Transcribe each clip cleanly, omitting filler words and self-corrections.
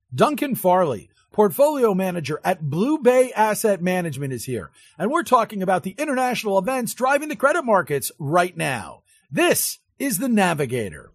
Duncan Farley, portfolio manager at Blue Bay Asset Management, is here, and we're talking about the international events driving the credit markets right now. This is The Navigator.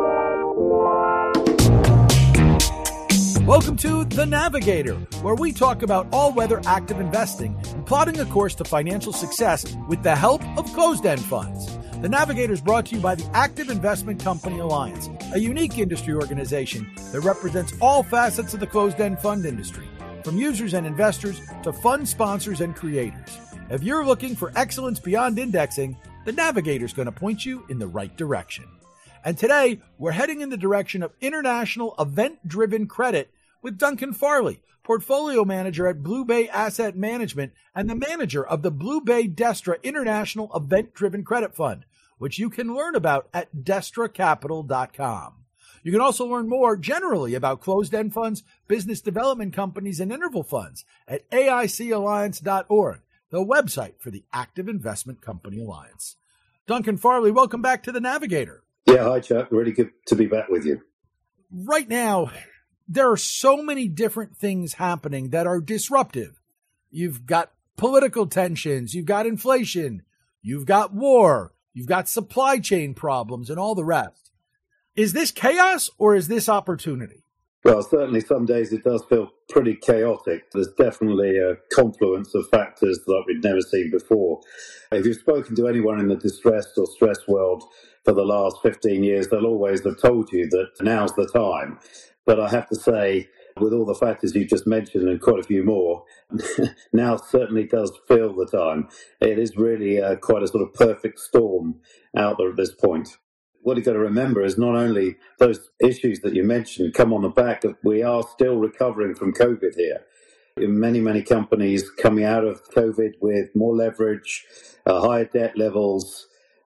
Welcome to The Navigator, where we talk about all-weather active investing and plotting a course to financial success with the help of closed-end funds. The Navigator is brought to you by the Active Investment Company Alliance, a unique industry organization that represents all facets of the closed-end fund industry, from users and investors to fund sponsors and creators. If you're looking for excellence beyond indexing, the Navigator is going to point you in the right direction. And today, we're heading in the direction of international event-driven credit with Duncan Farley, portfolio manager at Blue Bay Asset Management and the manager of the Blue Bay Destra International Event-Driven Credit Fund, which you can learn about at destracapital.com. You can also learn more generally about closed-end funds, business development companies, and interval funds at aicalliance.org, the website for the Active Investment Company Alliance. Duncan Farley, welcome back to The Navigator. Yeah, hi, Chuck. Really good to be back with you. Right now, there are so many different things happening that are disruptive. You've got political tensions, you've got inflation, you've got war, you've got supply chain problems, and all the rest. Is this chaos or is this opportunity? Well, certainly some days it does feel pretty chaotic. There's definitely a confluence of factors that we've never seen before. If you've spoken to anyone in the distressed or stressed world for the last 15 years, they'll always have told you that now's the time. But I have to say, with all the factors you just mentioned and quite a few more, now certainly does feel the time. It is really quite a sort of perfect storm out there at this point. What you've got to remember is not only those issues that you mentioned come on the back of, we are still recovering from COVID here. Many companies coming out of COVID with more leverage, higher debt levels,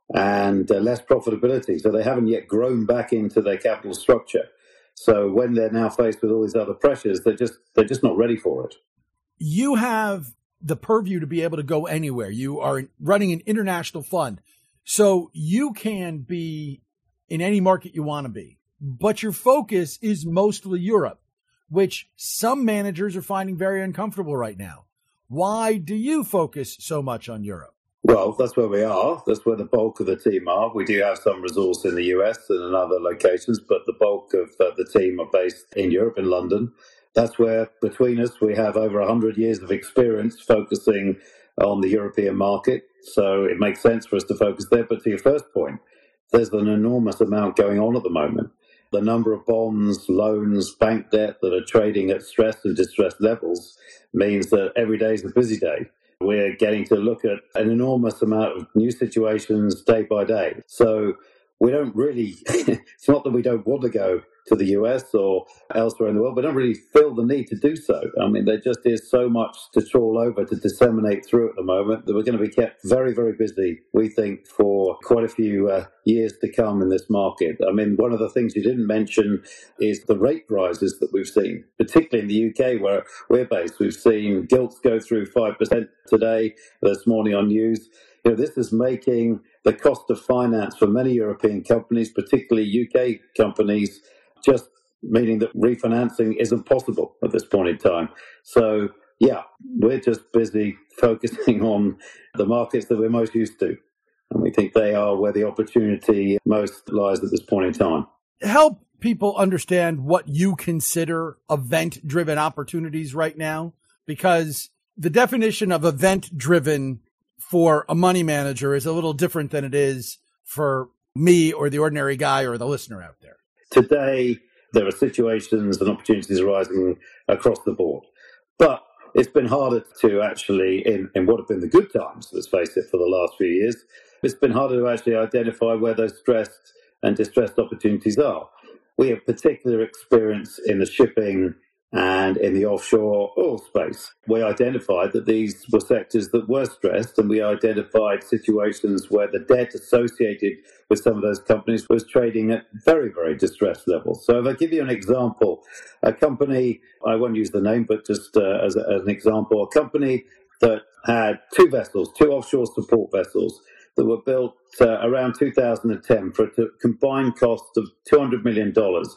and less profitability. So they haven't yet grown back into their capital structure. So when they're now faced with all these other pressures, they're just not ready for it. You have the purview to be able to go anywhere. You are running an international fund, so you can be in any market you want to be. But your focus is mostly Europe, which some managers are finding very uncomfortable right now. Why do you focus so much on Europe? Well, that's where we are. That's where the bulk of the team are. We do have some resource in the US and in other locations, but the bulk of the team are based in Europe, in London. That's where, between us, we have over 100 years of experience focusing on the European market. So it makes sense for us to focus there. But to your first point, there's an enormous amount going on at the moment. The number of bonds, loans, bank debt that are trading at stressed and distressed levels means that every day is a busy day. We're getting to look at an enormous amount of new situations day by day. So we don't really, it's not that we don't want to go to the US or elsewhere in the world, but don't really feel the need to do so. I mean, there just is so much to trawl over, to disseminate through at the moment, that we're going to be kept very, very busy, we think, for quite a few years to come in this market. I mean, one of the things you didn't mention is the rate rises that we've seen, particularly in the UK where we're based. We've seen gilts go through 5% today, this morning on news. You know, this is making the cost of finance for many European companies, particularly UK companies, just meaning that refinancing isn't possible at this point in time. So, yeah, we're just busy focusing on the markets that we're most used to. And we think they are where the opportunity most lies at this point in time. Help people understand what you consider event-driven opportunities right now, because the definition of event-driven for a money manager is a little different than it is for me or the ordinary guy or the listener out there. Today, there are situations and opportunities arising across the board. But it's been harder to actually, in what have been the good times, let's face it, for the last few years, it's been harder to actually identify where those stressed and distressed opportunities are. We have particular experience in the shipping and in the offshore oil space. We identified that these were sectors that were stressed, and we identified situations where the debt associated with some of those companies was trading at very, very distressed levels. So if I give you an example, a company, I won't use the name, but just as an example, a company that had two offshore support vessels that were built around 2010 for a combined cost of $200 million,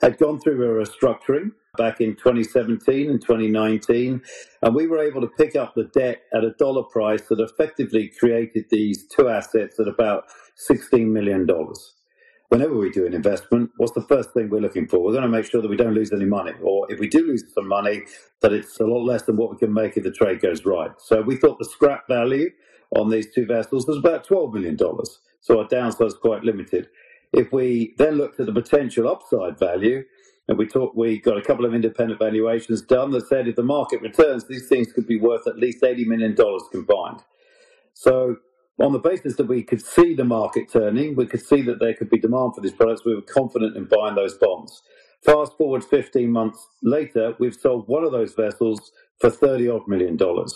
had gone through a restructuring back in 2017 and 2019, and we were able to pick up the debt at a dollar price that effectively created these two assets at about $16 million. Whenever we do an investment, what's the first thing we're looking for? We're going to make sure that we don't lose any money, or if we do lose some money, that it's a lot less than what we can make if the trade goes right. So we thought the scrap value on these two vessels was about $12 million. So our downside is quite limited. If we then looked at the potential upside value, and we got a couple of independent valuations done that said if the market returns, these things could be worth at least $80 million combined. So on the basis that we could see the market turning, we could see that there could be demand for these products, we were confident in buying those bonds. Fast forward 15 months later, we've sold one of those vessels for $30-odd million.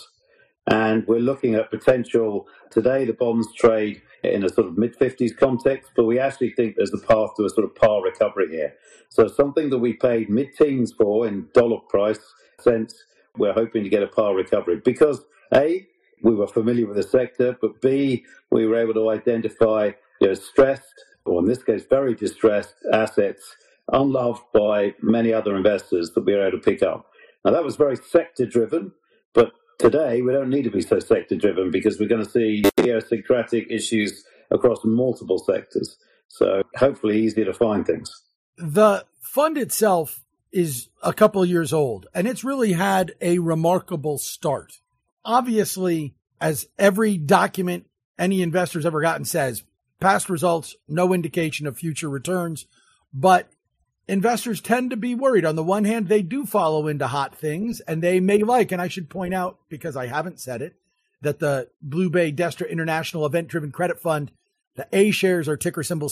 And we're looking at potential. Today, the bonds trade in a sort of mid-50s context, but we actually think there's a path to a sort of par recovery here. So something that we paid mid-teens for in dollar price sense, we're hoping to get a par recovery because, A, we were familiar with the sector, but B, we were able to identify stressed, or in this case, very distressed assets, unloved by many other investors that we were able to pick up. Now, that was very sector-driven, but today, we don't need to be so sector-driven because we're going to see idiosyncratic issues across multiple sectors. So hopefully easier to find things. The fund itself is a couple of years old, and it's really had a remarkable start. Obviously, as every document any investor's ever gotten says, past results, no indication of future returns, but investors tend to be worried. On the one hand, they do follow into hot things, and they may like, and I should point out, because I haven't said it, that the Blue Bay Destra International Event-Driven Credit Fund, the A shares are ticker symbol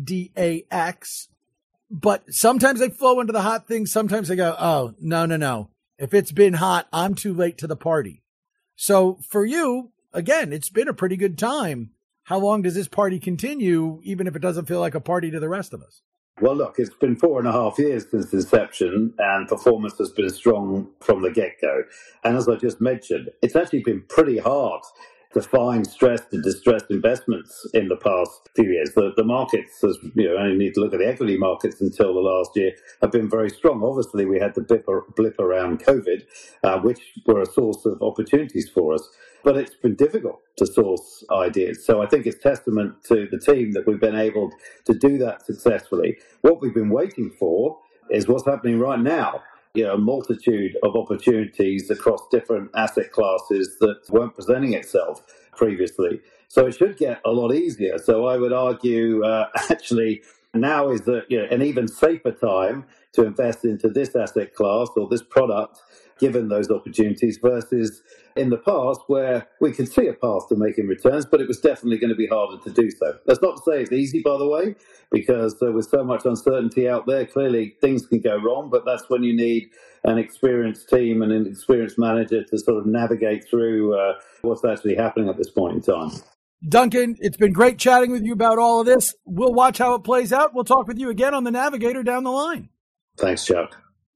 CEDAX. But sometimes they flow into the hot things. Sometimes they go, oh, no. If it's been hot, I'm too late to the party. So for you, again, it's been a pretty good time. How long does this party continue, even if it doesn't feel like a party to the rest of us? Well, look, it's been 4.5 years since inception, and performance has been strong from the get-go. And as I just mentioned, it's actually been pretty hard to find stressed and distressed investments in the past few years. The markets, as only need to look at the equity markets until the last year, have been very strong. Obviously, we had the blip around COVID, which were a source of opportunities for us. But it's been difficult to source ideas. So I think it's testament to the team that we've been able to do that successfully. What we've been waiting for is what's happening right now. A multitude of opportunities across different asset classes that weren't presenting itself previously. So it should get a lot easier. So I would argue actually now is an even safer time to invest into this asset class or this product, given those opportunities, versus in the past where we could see a path to making returns, but it was definitely going to be harder to do so. That's not to say it's easy, by the way, because there was so much uncertainty out there. Clearly, things can go wrong, but that's when you need an experienced team and an experienced manager to sort of navigate through what's actually happening at this point in time. Duncan, it's been great chatting with you about all of this. We'll watch how it plays out. We'll talk with you again on The Navigator down the line. Thanks, Chuck.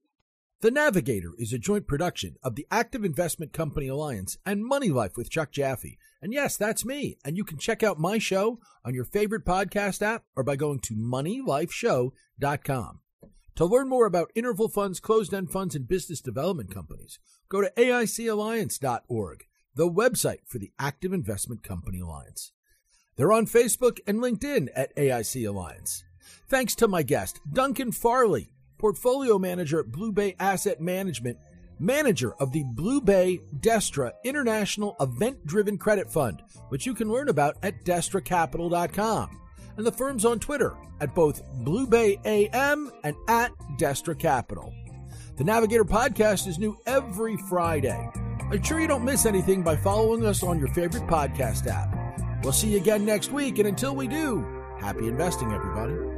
The Navigator is a joint production of the Active Investment Company Alliance and Money Life with Chuck Jaffe. And yes, that's me. And you can check out my show on your favorite podcast app or by going to moneylifeshow.com. To learn more about interval funds, closed-end funds, and business development companies, go to AICalliance.org, the website for the Active Investment Company Alliance. They're on Facebook and LinkedIn at AIC Alliance. Thanks to my guest, Duncan Farley, Portfolio Manager at Blue Bay Asset Management, Manager of the Blue Bay Destra International Event-Driven Credit Fund, which you can learn about at DestraCapital.com. And the firm's on Twitter at both Blue Bay AM and at Destra Capital. The Navigator podcast is new every Friday. Ensure you don't miss anything by following us on your favorite podcast app. We'll see you again next week, and until we do, happy investing, everybody.